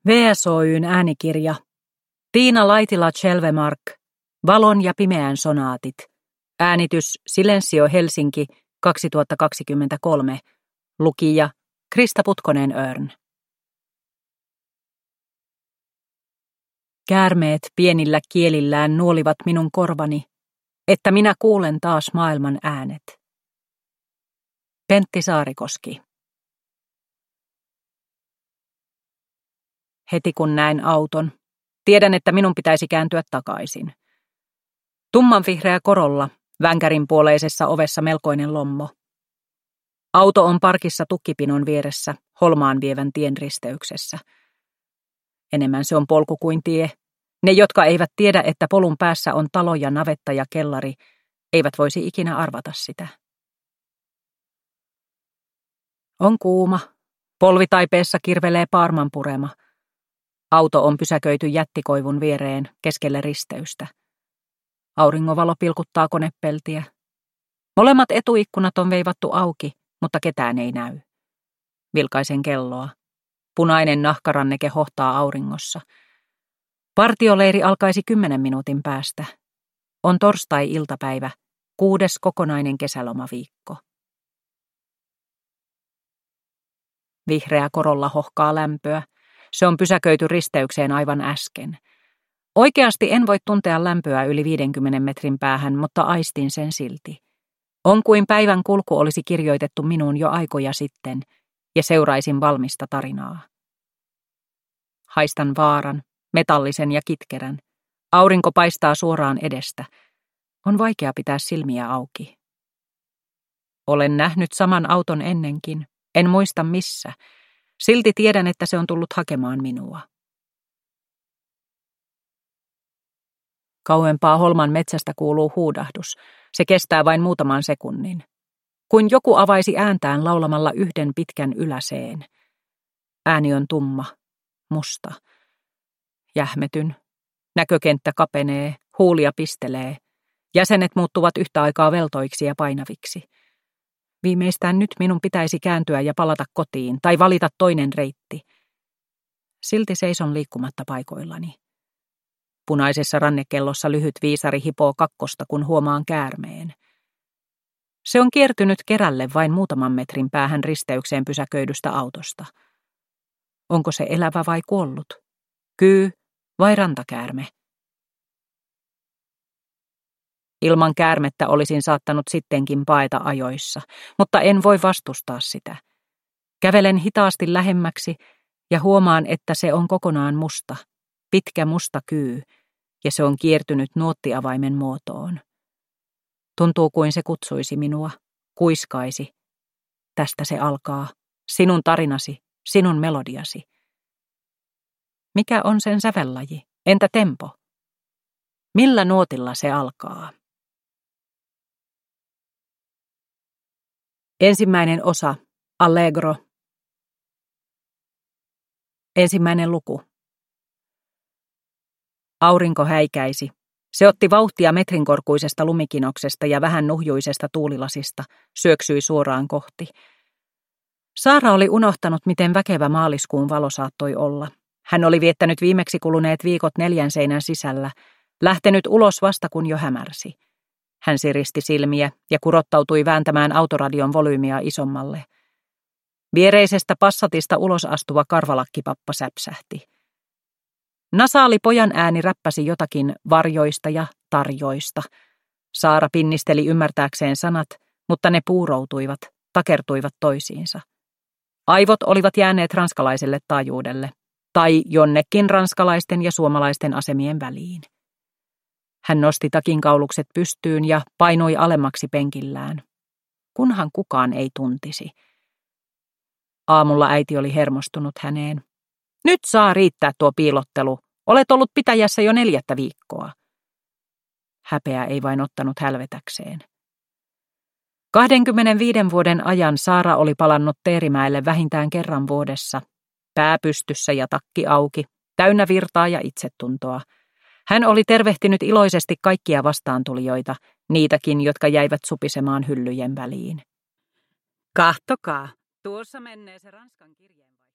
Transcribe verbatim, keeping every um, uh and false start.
V S Oy:n äänikirja. Tiina Laitila-Chelvemark. Valon ja pimeän sonaatit. Äänitys Silensio Helsinki kaksituhattakaksikymmentäkolme. Lukija Krista Putkonen-Örn. Käärmeet pienillä kielillään nuolivat minun korvani, että minä kuulen taas maailman äänet. Pentti Saarikoski. Heti kun näen auton, tiedän, että minun pitäisi kääntyä takaisin. Tummanvihreä Corolla, vänkärin puoleisessa ovessa melkoinen lommo. Auto on parkissa tukkipinon vieressä, Holmaan vievän tien risteyksessä. Enemmän se on polku kuin tie. Ne, jotka eivät tiedä, että polun päässä on talo ja navetta ja kellari, eivät voisi ikinä arvata sitä. On kuuma. Polvitaipeessa kirvelee paarman purema. Auto on pysäköity jättikoivun viereen keskelle risteystä. Auringonvalo pilkuttaa konepeltiä. Molemmat etuikkunat on veivattu auki, mutta ketään ei näy. Vilkaisen kelloa. Punainen nahkaranneke hohtaa auringossa. Partioleiri alkaisi kymmenen minuutin päästä. On torstai-iltapäivä, kuudes kokonainen kesälomaviikko. Vihreä Corolla hohkaa lämpöä. Se on pysäköity risteykseen aivan äsken. Oikeasti en voi tuntea lämpöä yli viidenkymmenen metrin päähän, mutta aistin sen silti. On kuin päivän kulku olisi kirjoitettu minuun jo aikoja sitten, ja seuraisin valmista tarinaa. Haistan vaaran, metallisen ja kitkerän. Aurinko paistaa suoraan edestä. On vaikea pitää silmiä auki. Olen nähnyt saman auton ennenkin, en muista missä. Silti tiedän, että se on tullut hakemaan minua. Kauempaa Holman metsästä kuuluu huudahdus. Se kestää vain muutaman sekunnin. Kuin joku avaisi ääntään laulamalla yhden pitkän yläseen. Ääni on tumma, musta. Jähmetyn. Näkökenttä kapenee, huulia pistelee. Jäsenet muuttuvat yhtä aikaa veltoiksi ja painaviksi. Viimeistään nyt minun pitäisi kääntyä ja palata kotiin tai valita toinen reitti. Silti seison liikkumatta paikoillani. Punaisessa rannekellossa lyhyt viisari hipoo kakkosta, kun huomaan käärmeen. Se on kiertynyt kerälle vain muutaman metrin päähän risteykseen pysäköidystä autosta. Onko se elävä vai kuollut? Kyy vai rantakäärme? Ilman käärmettä olisin saattanut sittenkin paeta ajoissa, mutta en voi vastustaa sitä. Kävelen hitaasti lähemmäksi ja huomaan, että se on kokonaan musta, pitkä musta kyy, ja se on kiertynyt nuottiavaimen muotoon. Tuntuu kuin se kutsuisi minua, kuiskaisi. Tästä se alkaa, sinun tarinasi, sinun melodiasi. Mikä on sen sävellaji? Entä tempo? Millä nuotilla se alkaa? Ensimmäinen osa, Allegro. Ensimmäinen luku. Aurinko häikäisi. Se otti vauhtia metrinkorkuisesta lumikinoksesta ja vähän nuhjuisesta tuulilasista, syöksyi suoraan kohti. Saara oli unohtanut, miten väkevä maaliskuun valo saattoi olla. Hän oli viettänyt viimeksi kuluneet viikot neljän seinän sisällä, lähtenyt ulos vasta kun jo hämärsi. Hän siristi silmiä ja kurottautui vääntämään autoradion volyymia isommalle. Viereisestä Passatista ulos astuva karvalakkipappa säpsähti. Nasaali pojan ääni räppäsi jotakin varjoista ja tarjoista. Saara pinnisteli ymmärtääkseen sanat, mutta ne puuroutuivat, takertuivat toisiinsa. Aivot olivat jääneet ranskalaiselle taajuudelle, tai jonnekin ranskalaisten ja suomalaisten asemien väliin. Hän nosti takinkaulukset pystyyn ja painoi alemmaksi penkillään. Kunhan kukaan ei tuntisi. Aamulla äiti oli hermostunut häneen. Nyt saa riittää tuo piilottelu. Olet ollut pitäjässä jo neljättä viikkoa. Häpeä ei vain ottanut hälvetäkseen. kahdenkymmenenviiden vuoden ajan Saara oli palannut Teerimäelle vähintään kerran vuodessa. Pää pystyssä ja takki auki, täynnä virtaa ja itsetuntoa. Hän oli tervehtinyt iloisesti kaikkia vastaantulijoita, niitäkin, jotka jäivät supisemaan hyllyjen väliin. Kahtokaa, tuossa menee se Ranskan kirjeen.